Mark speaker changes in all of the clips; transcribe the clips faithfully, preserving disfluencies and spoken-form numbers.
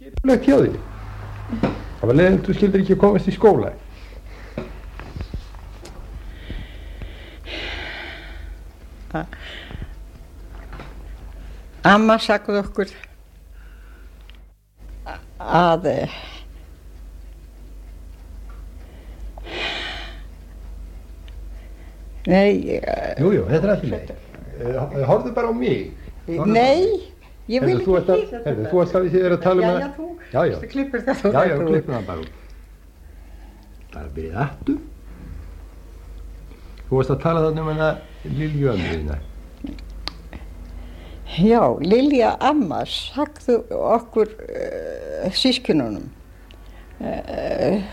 Speaker 1: skipulagt hjá því. Það var leiðilegt þú skildir ekki að komast í skóla.
Speaker 2: Amma sagði okkur að nei
Speaker 1: Jú, jú, þetta er allir leið. Horfðu bara á mig.
Speaker 2: Nei, ég vil
Speaker 1: Heyrðu,
Speaker 2: ekki
Speaker 1: ekki Heyrðu, þú varst að því þið er að tala um
Speaker 2: Já,
Speaker 1: að...
Speaker 2: já, þú,
Speaker 1: Já, já.
Speaker 2: þú klippir þetta.
Speaker 1: Já, já, klippum það bara út. Það er byrðið aftur. Þú varst að tala þannig um hana Lilju ömmu þína.
Speaker 2: Já, Lilja amma sagði okkur uh, sískinunum uh,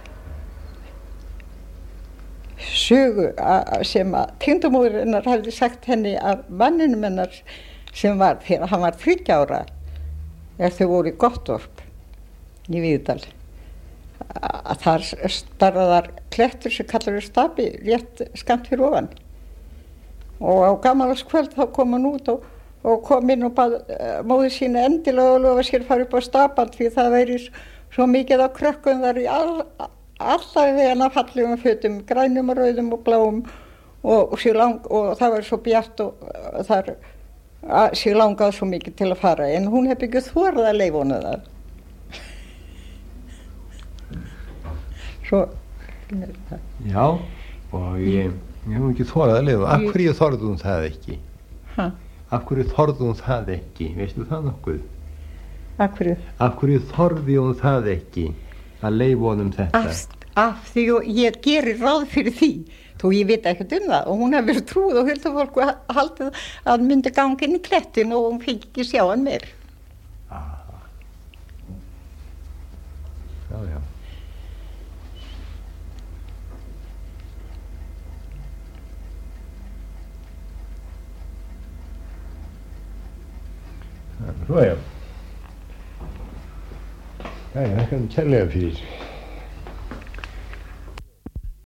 Speaker 2: sögu a, sem að tengdamóðir hennar hefði sagt henni að manninum hennar sem var, þegar hann var þriggja ára er þau voru í Gottorp í Víðdal að þar starfaðar klettur sem kallar við Stapi rétt skammt fyrir ofan og á gammalskvöld þá kom hann út og, og kom inn og bað uh, móður sína endilega og lofa sér að fara upp á Stapan því það væri svo mikið á krökkum þar í all, alltaf þegar fallegum fötum, grænum og rauðum og bláum og, og, lang, og það var svo bjart og uh, þar að sér langaði svo mikið til að fara en hún hef ekki þorað að leyfa honu það. Svo
Speaker 1: Já, og ég, ég hef ekki þorað að leyfa. Af hverju þorði hún það ekki?
Speaker 2: Hæ?
Speaker 1: Af hverju þorði hún það ekki? Veistu það nokkuð?
Speaker 2: Af hverju?
Speaker 1: Af hverju þorði hún það ekki að leyfa honum þetta?
Speaker 2: Af, af því og ég gerir ráð fyrir því þó ég veit ekkert um það og hún hefur verið trúð og huldafólku haldið að hann myndi ganga inn í klettin og hún fengi ekki sjá hann meir.
Speaker 1: Ah. Já, já. Svo já. Já, já, það kann kærlega fyrir.